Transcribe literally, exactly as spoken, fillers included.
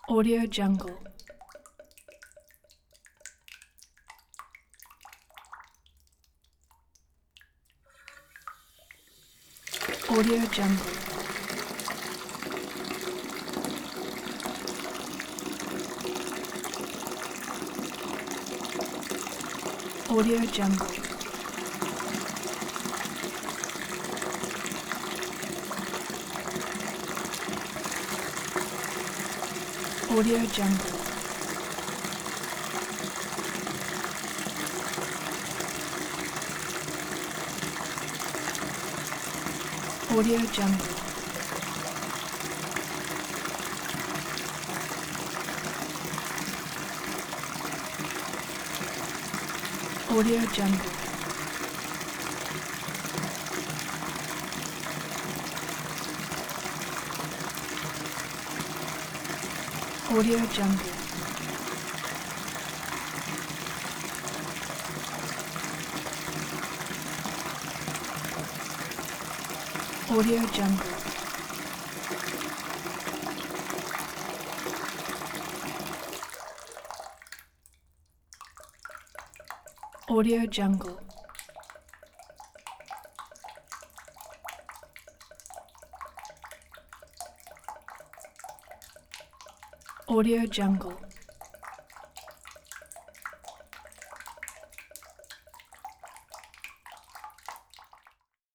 Audio Jungle. Audio Jungle. Audio Jungle. Audio Jungle. Audio Jungle. Audio Jungle. Audio Jungle. Audio Jungle. Audio Jungle. Audio Jungle.